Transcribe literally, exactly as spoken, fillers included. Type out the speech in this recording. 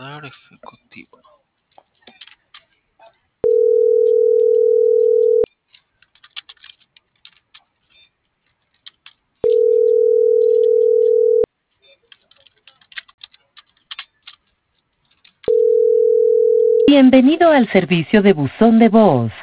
Radar ejecutivo. Bienvenido al servicio de buzón de voz.